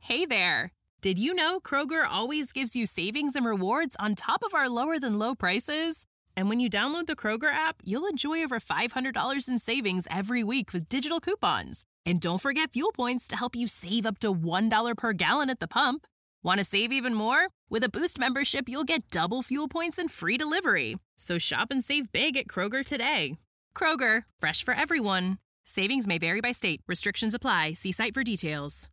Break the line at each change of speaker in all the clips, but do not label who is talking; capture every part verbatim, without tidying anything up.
Hey there! Did you know Kroger always gives you savings and rewards on top of our lower-than-low prices? And when you download the Kroger app, you'll enjoy over five hundred dollars in savings every week with digital coupons. And don't forget fuel points to help you save up to one dollar per gallon at the pump. Want to save even more? With a Boost membership, you'll get double fuel points and free delivery. So shop and save big at Kroger today. Kroger, fresh for everyone. Savings may vary by state. Restrictions apply. See site for details.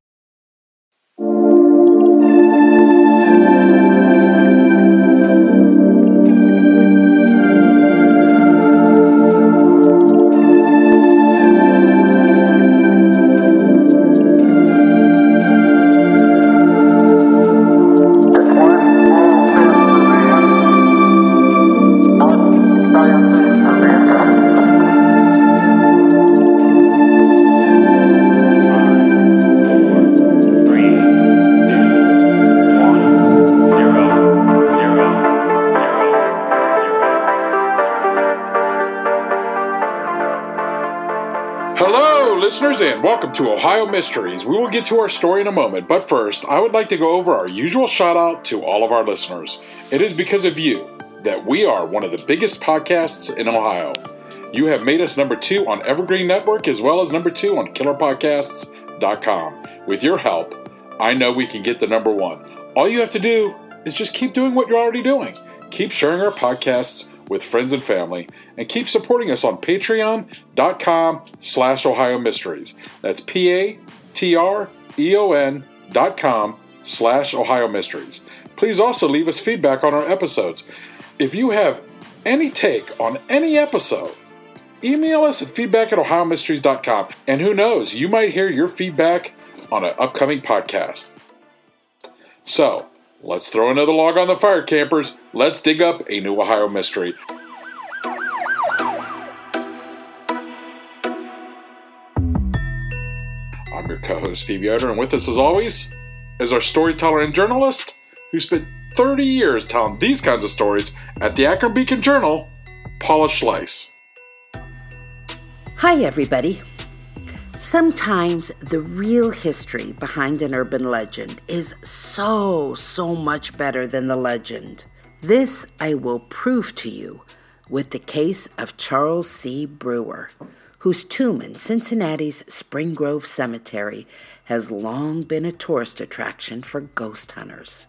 Listeners, and welcome to Ohio Mysteries. We will get to our story in a moment, but first, I would like to go over our usual shout out to all of our listeners. It is because of you that we are one of the biggest podcasts in Ohio. You have made us number two on Evergreen Network as well as number two on killer podcasts dot com. With your help, I know we can get to number one. All you have to do is just keep doing what you're already doing. Keep sharing our podcasts with friends and family, and keep supporting us on patreon.com slash Ohio Mysteries. That's P-A-T-R-E-O-N dot com slash Ohio Mysteries. Please also leave us feedback on our episodes. If you have any take on any episode, email us at feedback at ohio mysteries dot com. And who knows, you might hear your feedback on an upcoming podcast. So, let's throw another log on the fire, campers. Let's dig up a new Ohio mystery. I'm your co-host, Steve Yoder, and with us, as always, is our storyteller and journalist who spent thirty years telling these kinds of stories at the Akron Beacon Journal, Paula Schleis.
Hi, everybody. Sometimes the real history behind an urban legend is so, so much better than the legend. This I will prove to you with the case of Charles C. Brewer, whose tomb in Cincinnati's Spring Grove Cemetery has long been a tourist attraction for ghost hunters.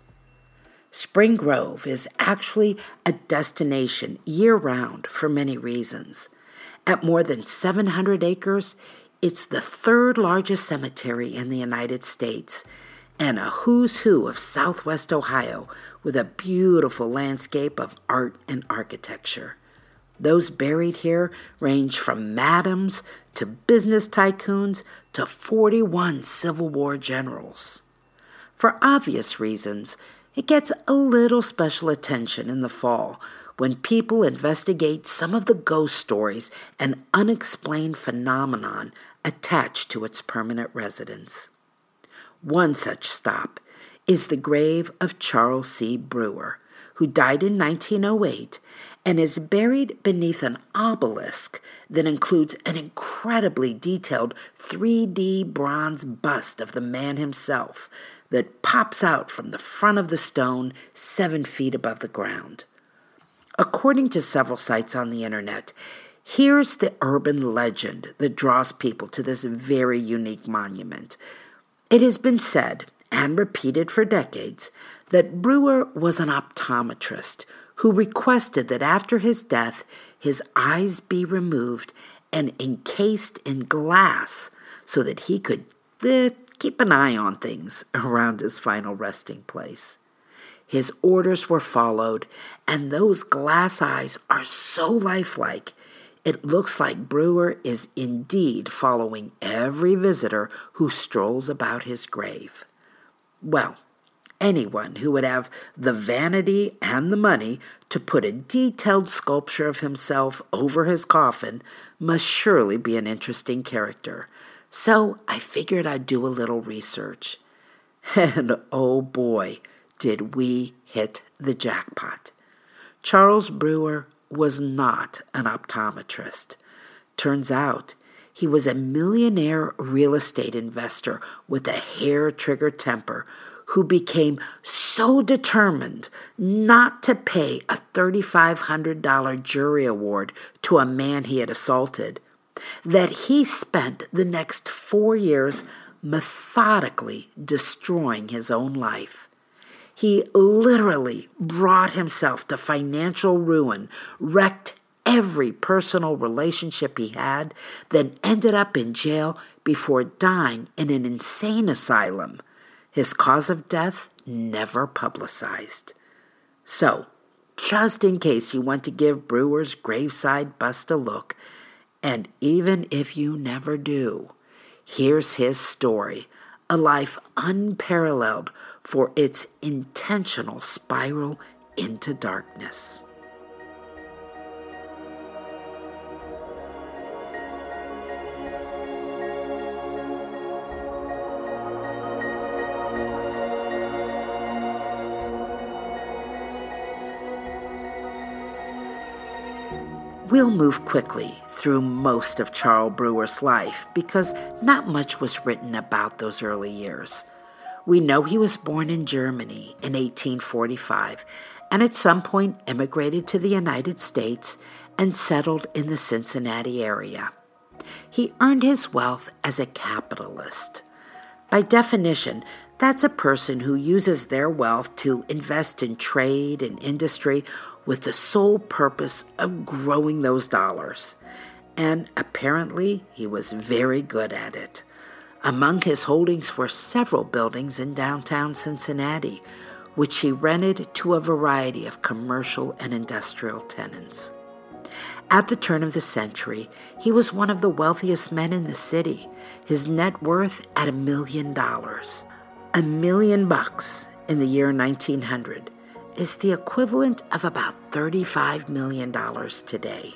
Spring Grove is actually a destination year-round for many reasons. At more than seven hundred acres, it's the third largest cemetery in the United States and a who's who of Southwest Ohio with a beautiful landscape of art and architecture. Those buried here range from madams to business tycoons to forty-one Civil War generals. For obvious reasons, it gets a little special attention in the fall when people investigate some of the ghost stories and unexplained phenomenon attached to its permanent residence. One such stop is the grave of Charles C. Brewer, who died in nineteen oh eight and is buried beneath an obelisk that includes an incredibly detailed three D bronze bust of the man himself that pops out from the front of the stone seven feet above the ground. According to several sites on the internet, here's the urban legend that draws people to this very unique monument. It has been said, and repeated for decades, that Brewer was an optometrist who requested that after his death, his eyes be removed and encased in glass so that he could eh, keep an eye on things around his final resting place. His orders were followed, and those glass eyes are so lifelike, it looks like Brewer is indeed following every visitor who strolls about his grave. Well, anyone who would have the vanity and the money to put a detailed sculpture of himself over his coffin must surely be an interesting character. So I figured I'd do a little research. And oh boy, did we hit the jackpot. Charles Brewer was not an optometrist. Turns out He was a millionaire real estate investor with a hair-trigger temper who became so determined not to pay a three thousand five hundred dollars jury award to a man he had assaulted that he spent the next four years methodically destroying his own life. He literally brought himself to financial ruin, wrecked every personal relationship he had, then ended up in jail before dying in an insane asylum. His cause of death never publicized. So, just in case you want to give Brewer's graveside bust a look, and even if you never do, here's his story, a life unparalleled for its intentional spiral into darkness. We'll move quickly through most of Charles Brewer's life because not much was written about those early years. We know he was born in Germany in eighteen forty-five and at some point immigrated to the United States and settled in the Cincinnati area. He earned his wealth as a capitalist. By definition, that's a person who uses their wealth to invest in trade and industry with the sole purpose of growing those dollars. And apparently, he was very good at it. Among his holdings were several buildings in downtown Cincinnati, which he rented to a variety of commercial and industrial tenants. At the turn of the century, he was one of the wealthiest men in the city, his net worth at a million dollars. A million bucks in the year nineteen hundred is the equivalent of about thirty-five million dollars today.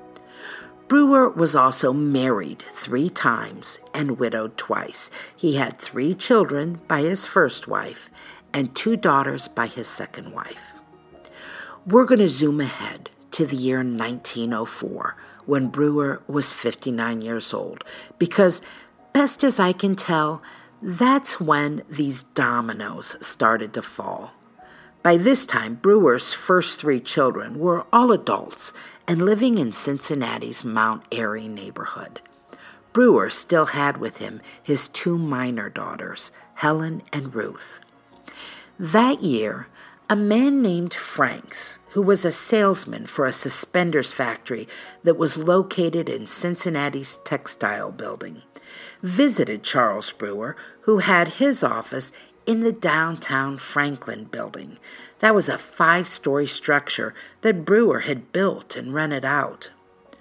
Brewer was also married three times and widowed twice. He had three children by his first wife and two daughters by his second wife. We're going to zoom ahead to the year nineteen oh four, when Brewer was fifty-nine years old, because, best as I can tell, that's when these dominoes started to fall. By this time, Brewer's first three children were all adults and living in Cincinnati's Mount Airy neighborhood. Brewer still had with him his two minor daughters, Helen and Ruth. That year, a man named Franks, who was a salesman for a suspenders factory that was located in Cincinnati's textile building, visited Charles Brewer, who had his office in the downtown Franklin building. That was a five-story structure that Brewer had built and rented out.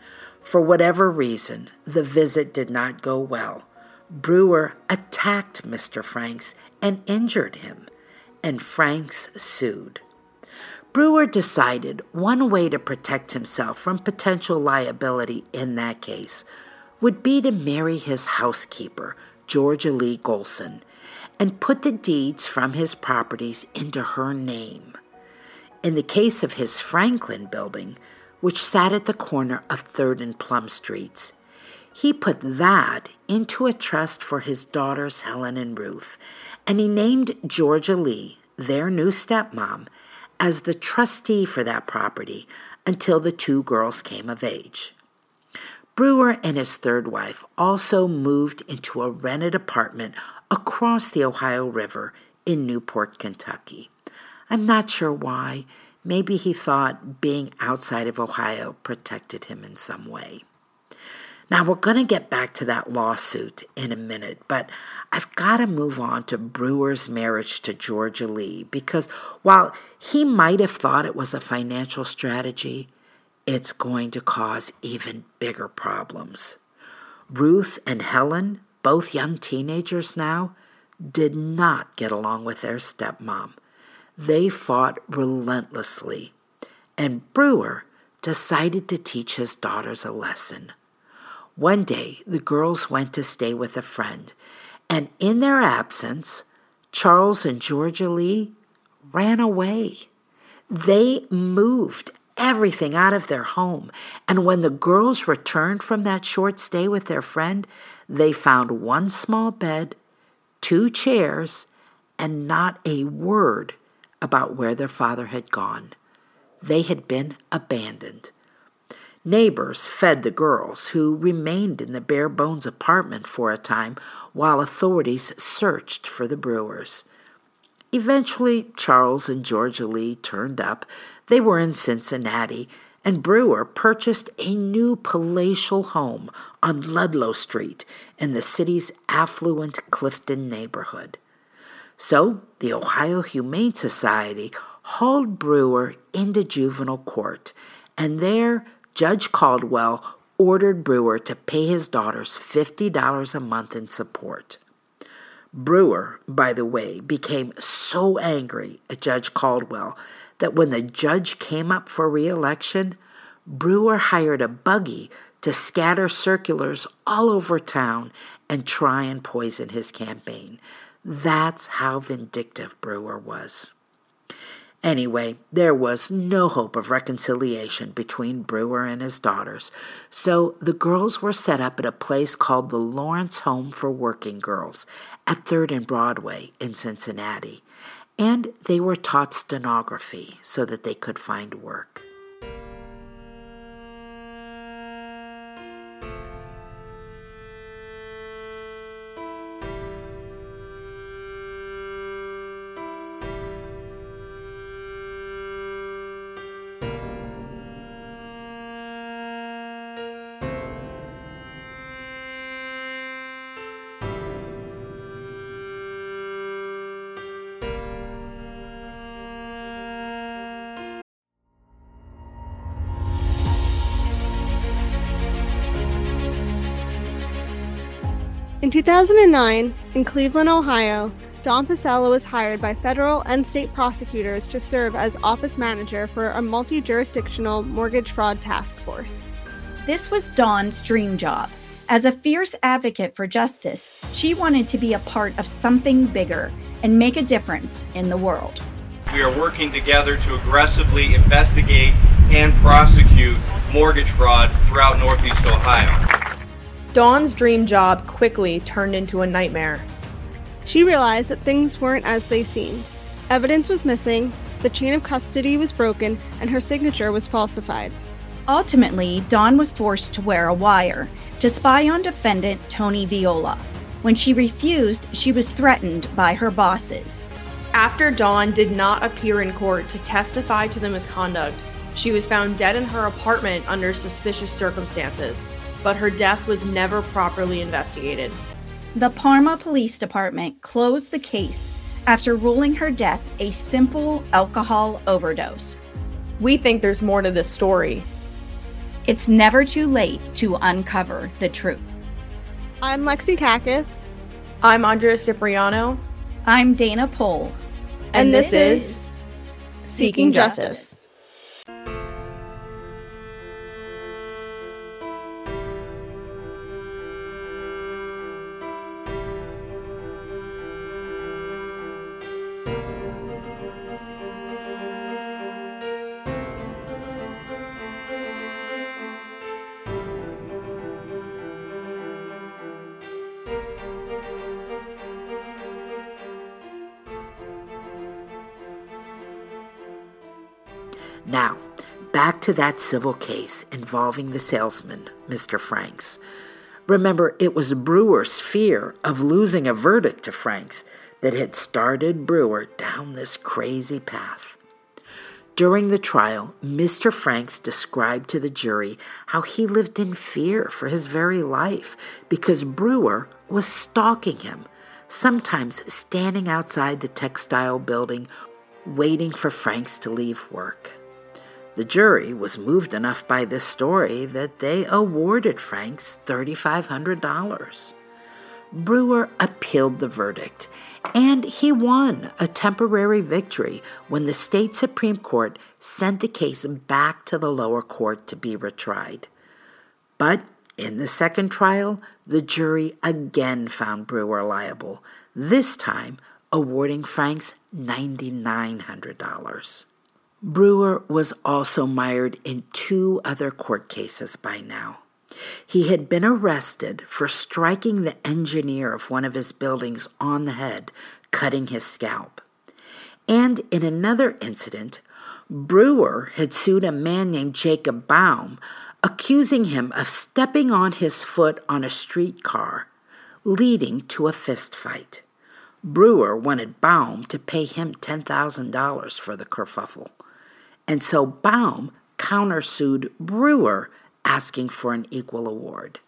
For whatever reason, the visit did not go well. Brewer attacked Mister Franks and injured him, and Franks sued. Brewer decided one way to protect himself from potential liability in that case would be to marry his housekeeper, Georgia Lee Golson, and put the deeds from his properties into her name. In the case of his Franklin building, which sat at the corner of third and Plum Streets, he put that into a trust for his daughters Helen and Ruth, and he named Georgia Lee, their new stepmom, as the trustee for that property until the two girls came of age. Brewer and his third wife also moved into a rented apartment across the Ohio River in Newport, Kentucky. I'm not sure why. Maybe he thought being outside of Ohio protected him in some way. Now, we're going to get back to that lawsuit in a minute, but I've got to move on to Brewer's marriage to Georgia Lee, because while he might have thought it was a financial strategy, it's going to cause even bigger problems. Ruth and Helen, both young teenagers now, did not get along with their stepmom. They fought relentlessly, and Brewer decided to teach his daughters a lesson. One day, the girls went to stay with a friend, and in their absence, Charles and Georgia Lee ran away. They moved everything out of their home. And when the girls returned from that short stay with their friend, they found one small bed, two chairs, and not a word about where their father had gone. They had been abandoned. Neighbors fed the girls, who remained in the bare-bones apartment for a time while authorities searched for the Brewers. Eventually, Charles and Georgia Lee turned up. They were in Cincinnati, and Brewer purchased a new palatial home on Ludlow Street in the city's affluent Clifton neighborhood. So the Ohio Humane Society hauled Brewer into juvenile court, and there Judge Caldwell ordered Brewer to pay his daughters fifty dollars a month in support. Brewer, by the way, became so angry at Judge Caldwell that when the judge came up for re-election, Brewer hired a buggy to scatter circulars all over town and try and poison his campaign. That's how vindictive Brewer was. Anyway, there was no hope of reconciliation between Brewer and his daughters, so the girls were set up at a place called the Lawrence Home for Working Girls at third and Broadway in Cincinnati, and they were taught stenography so that they could find work.
In two thousand nine, in Cleveland, Ohio, Don Pasella was hired by federal and state prosecutors to serve as office manager for a multi-jurisdictional mortgage fraud task force.
This was Dawn's dream job. As a fierce advocate for justice, she wanted to be a part of something bigger and make a difference in the world.
We are working together to aggressively investigate and prosecute mortgage fraud throughout Northeast Ohio.
Dawn's dream job quickly turned into a nightmare.
She realized that things weren't as they seemed. Evidence was missing, the chain of custody was broken, and her signature was falsified.
Ultimately, Dawn was forced to wear a wire to spy on defendant Tony Viola. When she refused, she was threatened by her bosses.
After Dawn did not appear in court to testify to the misconduct, she was found dead in her apartment under suspicious circumstances, but her death was never properly investigated.
The Parma Police Department closed the case after ruling her death a simple alcohol overdose.
We think there's more to this story.
It's never too late to uncover the truth.
I'm Lexi Kakis.
I'm Andrea Cipriano.
I'm Dana Pohl.
And, and this, this is Seeking Justice.
Now, back to that civil case involving the salesman, Mister Franks. Remember, it was Brewer's fear of losing a verdict to Franks that had started Brewer down this crazy path. During the trial, Mister Franks described to the jury how he lived in fear for his very life because Brewer was stalking him, sometimes standing outside the textile building waiting for Franks to leave work. The jury was moved enough by this story that they awarded Franks three thousand five hundred dollars. Brewer appealed the verdict, and he won a temporary victory when the state Supreme Court sent the case back to the lower court to be retried. But in the second trial, the jury again found Brewer liable, this time awarding Franks nine thousand nine hundred dollars. Brewer was also mired in two other court cases by now. He had been arrested for striking the engineer of one of his buildings on the head, cutting his scalp. And in another incident, Brewer had sued a man named Jacob Baum, accusing him of stepping on his foot on a streetcar, leading to a fistfight. Brewer wanted Baum to pay him ten thousand dollars for the kerfuffle, and so Baum countersued Brewer, asking for an equal award.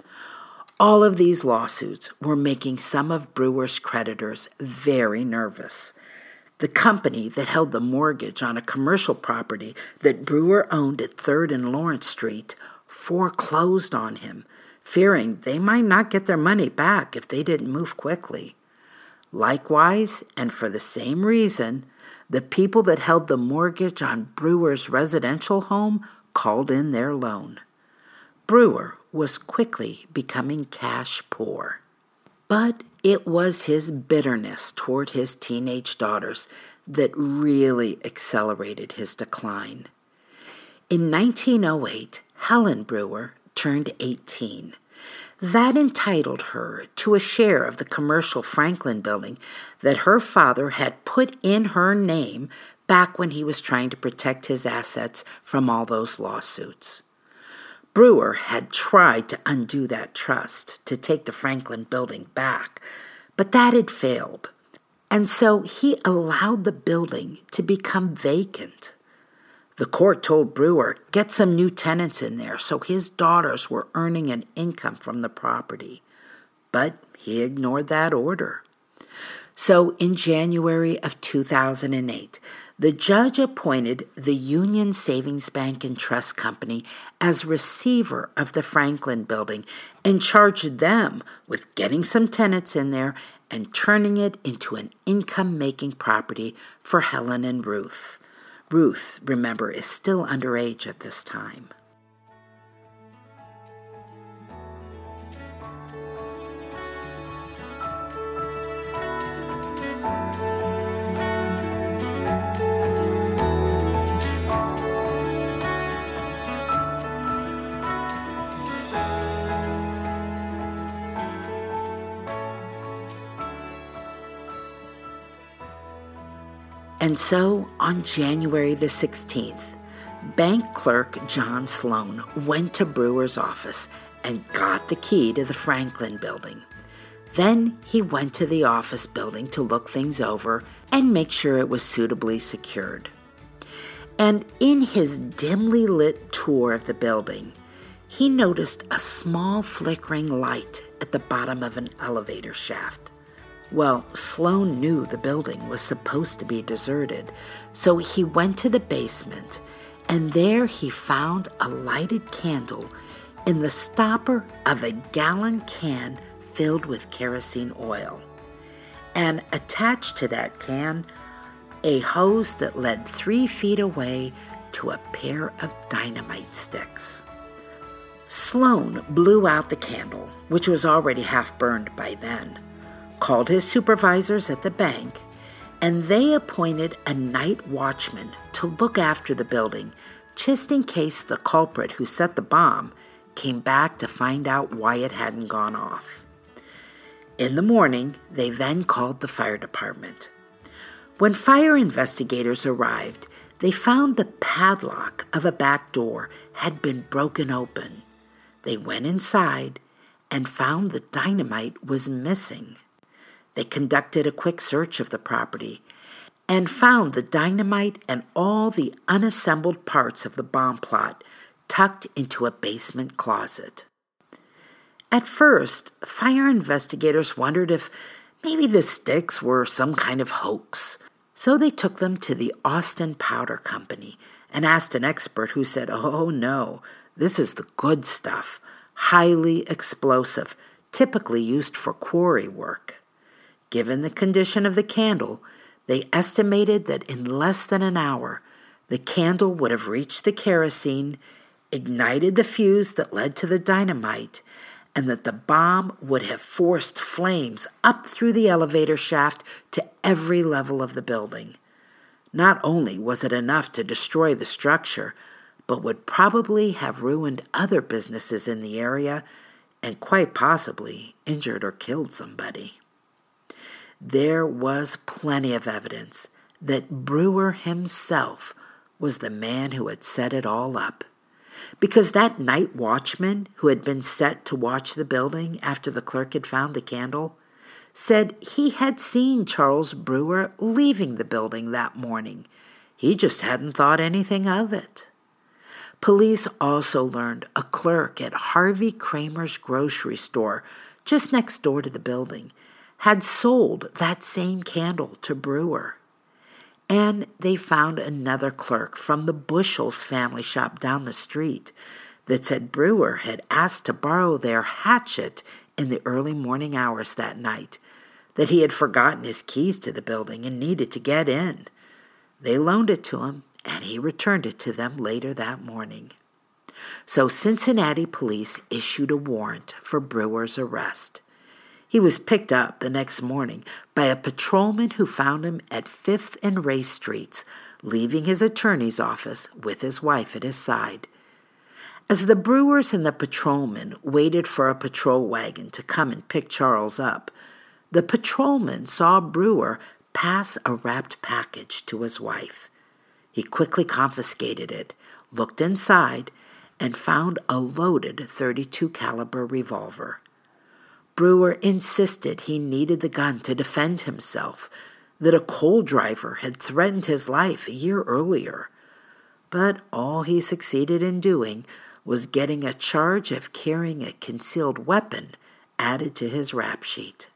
All of these lawsuits were making some of Brewer's creditors very nervous. The company that held the mortgage on a commercial property that Brewer owned at third and Lawrence Street foreclosed on him, fearing they might not get their money back if they didn't move quickly. Likewise, and for the same reason, the people that held the mortgage on Brewer's residential home called in their loan. Brewer was quickly becoming cash poor. But it was his bitterness toward his teenage daughters that really accelerated his decline. In nineteen oh eight, Helen Brewer turned eighteen. That entitled her to a share of the commercial Franklin building that her father had put in her name back when he was trying to protect his assets from all those lawsuits. Brewer had tried to undo that trust, to take the Franklin building back, but that had failed, and so he allowed the building to become vacant. The court told Brewer, get some new tenants in there, so his daughters were earning an income from the property, but he ignored that order. So in January of two thousand eight, the judge appointed the Union Savings Bank and Trust Company as receiver of the Franklin building and charged them with getting some tenants in there and turning it into an income-making property for Helen and Ruth. Ruth, remember, is still underage at this time. And so, on January the sixteenth, bank clerk John Sloan went to Brewer's office and got the key to the Franklin building. Then he went to the office building to look things over and make sure it was suitably secured. And in his dimly lit tour of the building, he noticed a small flickering light at the bottom of an elevator shaft. Well, Sloan knew the building was supposed to be deserted, so he went to the basement, and there he found a lighted candle in the stopper of a gallon can filled with kerosene oil. And attached to that can, a hose that led three feet away to a pair of dynamite sticks. Sloan blew out the candle, which was already half burned by then, called his supervisors at the bank, and they appointed a night watchman to look after the building, just in case the culprit who set the bomb came back to find out why it hadn't gone off. In the morning, they then called the fire department. When fire investigators arrived, they found the padlock of a back door had been broken open. They went inside and found the dynamite was missing. They conducted a quick search of the property and found the dynamite and all the unassembled parts of the bomb plot tucked into a basement closet. At first, fire investigators wondered if maybe the sticks were some kind of hoax, so they took them to the Austin Powder Company and asked an expert who said, "Oh no, this is the good stuff, highly explosive, typically used for quarry work." Given the condition of the candle, they estimated that in less than an hour, the candle would have reached the kerosene, ignited the fuse that led to the dynamite, and that the bomb would have forced flames up through the elevator shaft to every level of the building. Not only was it enough to destroy the structure, but would probably have ruined other businesses in the area and quite possibly injured or killed somebody. There was plenty of evidence that Brewer himself was the man who had set it all up, because that night watchman who had been set to watch the building after the clerk had found the candle said he had seen Charles Brewer leaving the building that morning. He just hadn't thought anything of it. Police also learned a clerk at Harvey Kramer's grocery store, just next door to the building, had sold that same candle to Brewer. And they found another clerk from the Bushels family shop down the street that said Brewer had asked to borrow their hatchet in the early morning hours that night, that he had forgotten his keys to the building and needed to get in. They loaned it to him, and he returned it to them later that morning. So Cincinnati police issued a warrant for Brewer's arrest. He was picked up the next morning by a patrolman who found him at fifth and Ray Streets, leaving his attorney's office with his wife at his side. As the Brewers and the patrolman waited for a patrol wagon to come and pick Charles up, the patrolman saw Brewer pass a wrapped package to his wife. He quickly confiscated it, looked inside, and found a loaded thirty-two caliber revolver. Brewer insisted he needed the gun to defend himself, that a coal driver had threatened his life a year earlier. But all he succeeded in doing was getting a charge of carrying a concealed weapon added to his rap sheet.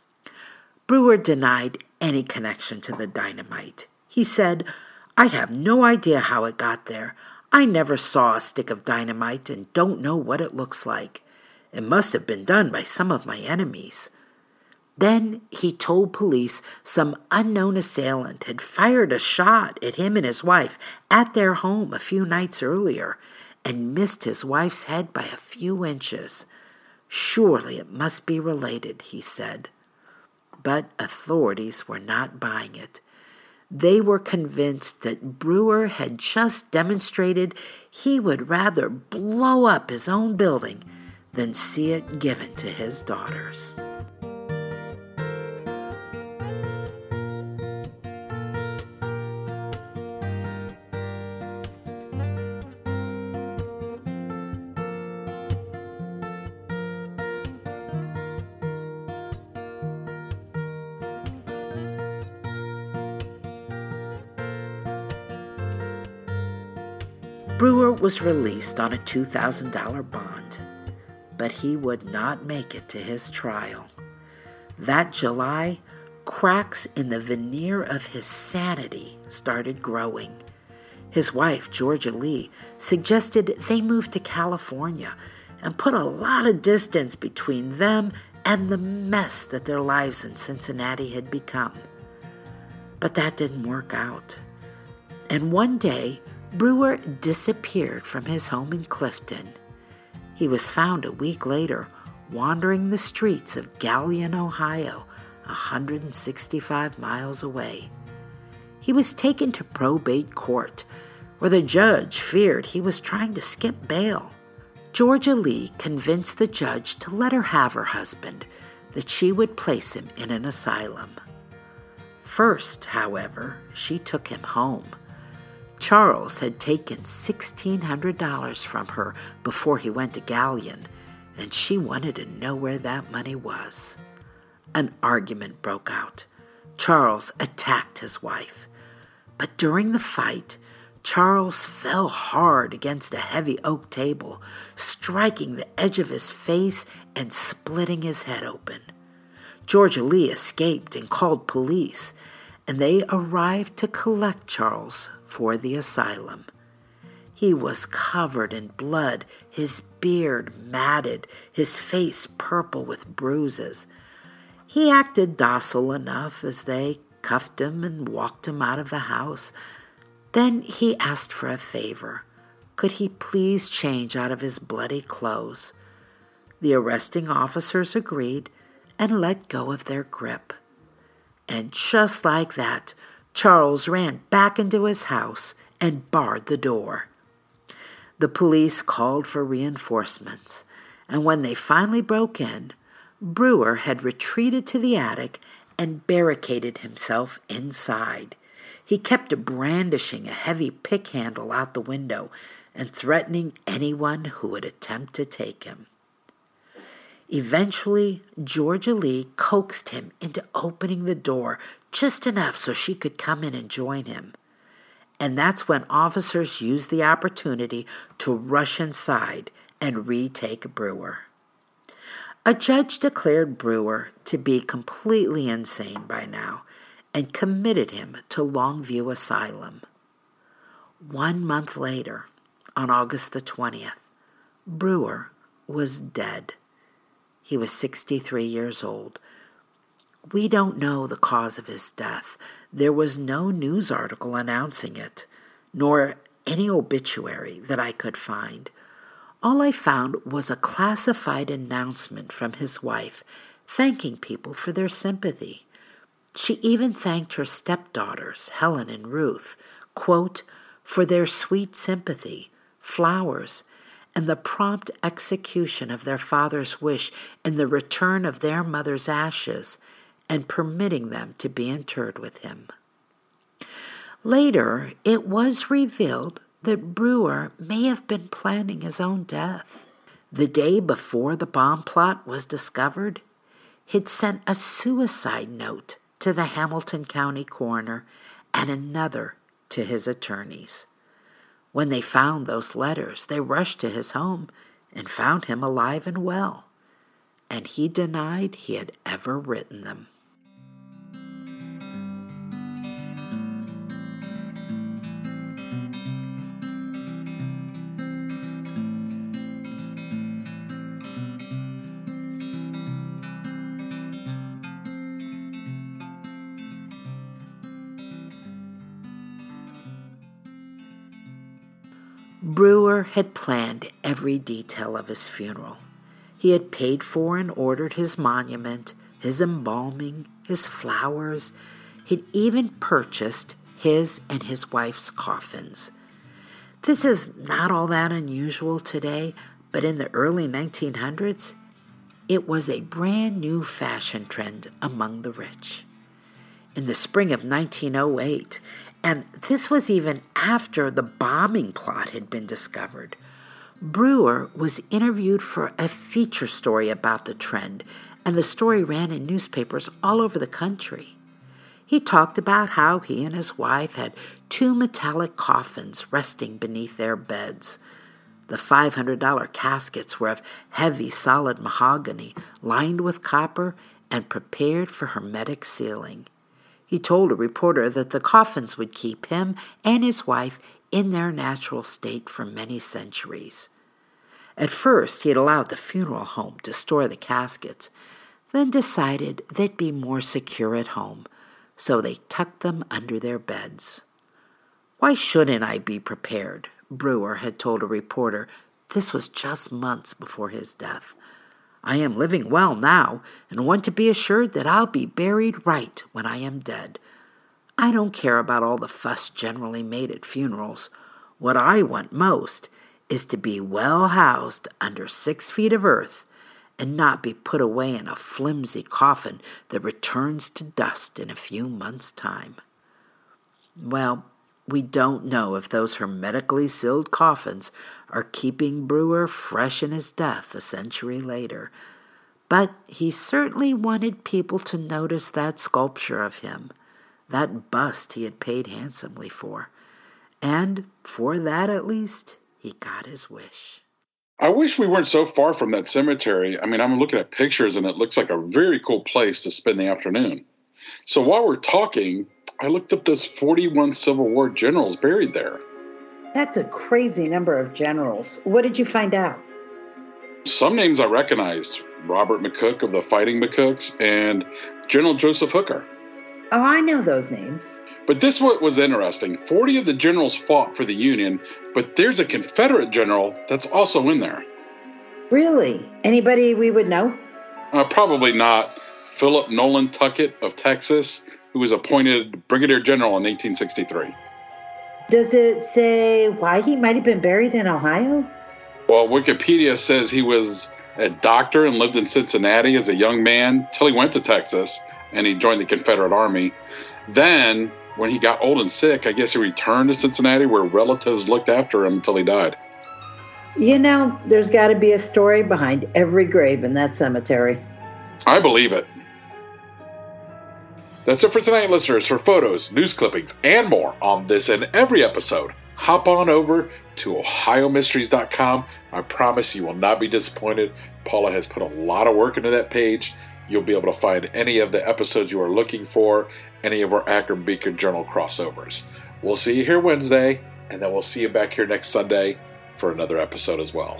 Brewer denied any connection to the dynamite. He said, "I have no idea how it got there. I never saw a stick of dynamite and don't know what it looks like. It must have been done by some of my enemies." Then he told police some unknown assailant had fired a shot at him and his wife at their home a few nights earlier and missed his wife's head by a few inches. Surely it must be related, he said. But authorities were not buying it. They were convinced that Brewer had just demonstrated he would rather blow up his own building than see it given to his daughters. Brewer was released on a two thousand dollars bond, but he would not make it to his trial. That July, cracks in the veneer of his sanity started growing. His wife, Georgia Lee, suggested they move to California and put a lot of distance between them and the mess that their lives in Cincinnati had become. But that didn't work out. And one day, Brewer disappeared from his home in Clifton. He was found a week later wandering the streets of Galion, Ohio, one hundred sixty-five miles away. He was taken to probate court, where the judge feared he was trying to skip bail. Georgia Lee convinced the judge to let her have her husband, that she would place him in an asylum. First, however, she took him home. Charles had taken sixteen hundred dollars from her before he went to Galion, and she wanted to know where that money was. An argument broke out. Charles attacked his wife. But during the fight, Charles fell hard against a heavy oak table, striking the edge of his face and splitting his head open. Georgia Lee escaped and called police, and they arrived to collect Charles for the asylum. He was covered in blood, his beard matted, his face purple with bruises. He acted docile enough as they cuffed him and walked him out of the house. Then he asked for a favor. Could he please change out of his bloody clothes? The arresting officers agreed and let go of their grip. And just like that, Charles ran back into his house and barred the door. The police called for reinforcements, and when they finally broke in, Brewer had retreated to the attic and barricaded himself inside. He kept brandishing a heavy pick handle out the window and threatening anyone who would attempt to take him. Eventually, Georgia Lee coaxed him into opening the door just enough so she could come in and join him. And that's when officers used the opportunity to rush inside and retake Brewer. A judge declared Brewer to be completely insane by now and committed him to Longview Asylum. One month later, on August the twentieth, Brewer was dead. He was sixty-three years old. We don't know the cause of his death. There was no news article announcing it, nor any obituary that I could find. All I found was a classified announcement from his wife thanking people for their sympathy. She even thanked her stepdaughters, Helen and Ruth, quote, for their sweet sympathy, flowers, and the prompt execution of their father's wish in the return of their mother's ashes and permitting them to be interred with him. Later, it was revealed that Brewer may have been planning his own death. The day before the bomb plot was discovered, he'd sent a suicide note to the Hamilton County coroner and another to his attorneys. When they found those letters, they rushed to his home and found him alive and well, and he denied he had ever written them. Brewer had planned every detail of his funeral. He had paid for and ordered his monument, his embalming, his flowers. He'd even purchased his and his wife's coffins. This is not all that unusual today, but in the early nineteen hundreds, it was a brand new fashion trend among the rich. In the spring of nineteen oh eight, and this was even after the bombing plot had been discovered, Brewer was interviewed for a feature story about the trend, and the story ran in newspapers all over the country. He talked about how he and his wife had two metallic coffins resting beneath their beds. The five hundred dollars caskets were of heavy, solid mahogany, lined with copper and prepared for hermetic sealing. He told a reporter that the coffins would keep him and his wife in their natural state for many centuries. At first, he had allowed the funeral home to store the caskets, then decided they'd be more secure at home, so they tucked them under their beds. "Why shouldn't I be prepared?" Brewer had told a reporter. This was just months before his death. "I am living well now and want to be assured that I'll be buried right when I am dead. I don't care about all the fuss generally made at funerals. What I want most is to be well housed under six feet of earth and not be put away in a flimsy coffin that returns to dust in a few months' time." Well, we don't know if those hermetically sealed coffins are keeping Brewer fresh in his death a century later, but he certainly wanted people to notice that sculpture of him, that bust he had paid handsomely for, and for that at least, he got his wish.
I wish we weren't so far from that cemetery. I mean, I'm looking at pictures and it looks like a very cool place to spend the afternoon. So while we're talking, I looked up those forty-one Civil War generals buried there.
That's a crazy number of generals. What did you find out?
Some names I recognized. Robert McCook of the Fighting McCooks and General Joseph Hooker.
Oh, I know those names.
But this what was interesting. forty of the generals fought for the Union, but there's a Confederate general that's also in there.
Really? Anybody we would know?
Uh, probably not. Philip Nolan Tuckett of Texas, who was appointed Brigadier General in eighteen sixty-three.
Does it say why he might have been buried in Ohio?
Well, Wikipedia says he was a doctor and lived in Cincinnati as a young man till he went to Texas and he joined the Confederate Army. Then, when he got old and sick, I guess he returned to Cincinnati where relatives looked after him until he died.
You know, there's got to be a story behind every grave in that cemetery.
I believe it. That's it for tonight, listeners. For photos, news clippings, and more on this and every episode, hop on over to ohio mysteries dot com. I promise you will not be disappointed. Paula has put a lot of work into that page. You'll be able to find any of the episodes you are looking for, any of our Akron Beacon Journal crossovers. We'll see you here Wednesday, and then we'll see you back here next Sunday for another episode as well.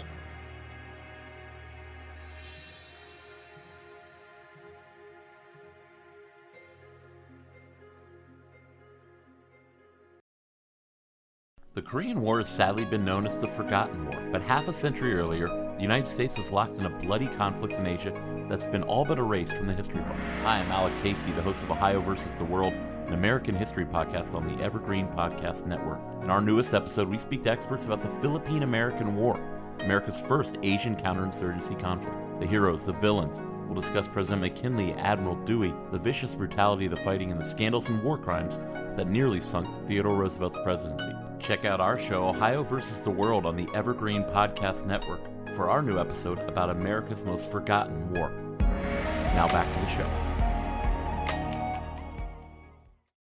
The Korean War has sadly been known as the Forgotten War, but half a century earlier, the United States was locked in a bloody conflict in Asia that's been all but erased from the history books. Hi, I'm Alex Hasty, the host of Ohio versus the World, an American history podcast on the Evergreen Podcast Network. In our newest episode, we speak to experts about the Philippine-American War, America's first Asian counterinsurgency conflict. The heroes, the villains. We'll discuss President McKinley, Admiral Dewey, the vicious brutality of the fighting, and the scandals and war crimes that nearly sunk Theodore Roosevelt's presidency. Check out our show, Ohio versus the World, on the Evergreen Podcast Network for our new episode about America's most forgotten war. Now back to the show.